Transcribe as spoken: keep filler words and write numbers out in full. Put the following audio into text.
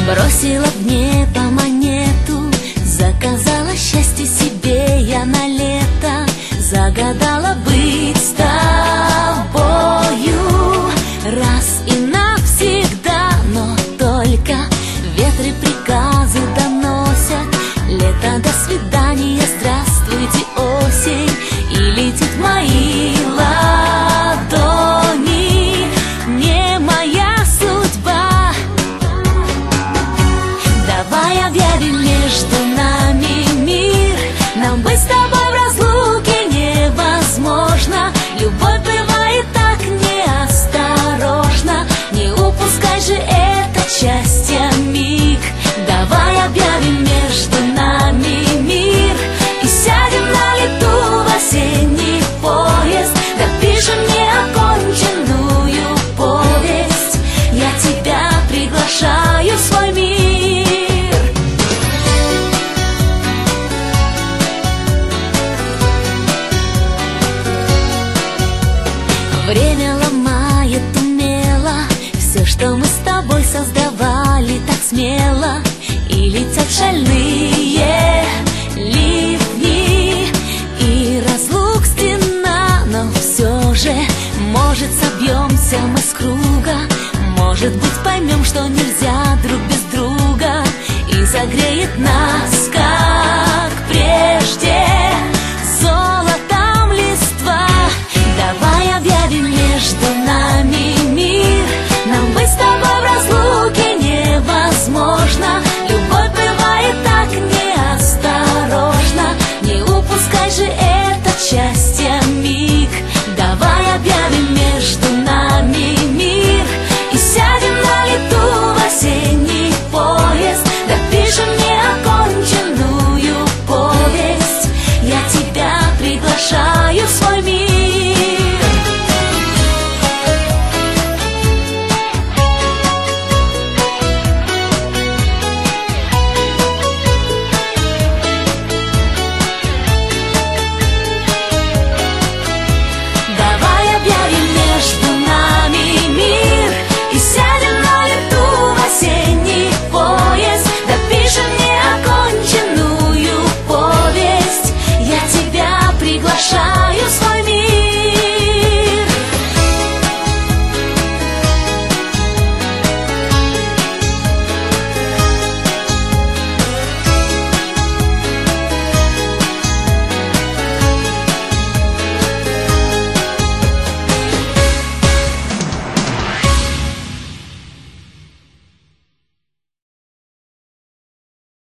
Бросила в небо монету, заказала счастье себе я на лето, загадала быть с тобою раз и навсегда. Но только ветры приказы доносят: лето, до свидания, здравствуйте, осень. И летит в мои ладони не моя судьба. Давай объявим между нами мир, нам быть с тобой в разлуке невозможно. Любовь бывает так неосторожно, не упускай же это счастье миг. Давай объявим между нами мир и сядем на лету в осенний поезд, допишем неоконченную повесть. Я тебя приглашаю в свой мир. Время ломает умело все, что мы с тобой создавали так смело. И летят шальные ливни, и разлук стена. Но все же, может, собьемся мы с круга, может быть, поймем, что нельзя друг без друга, и согреет нас, как прежде,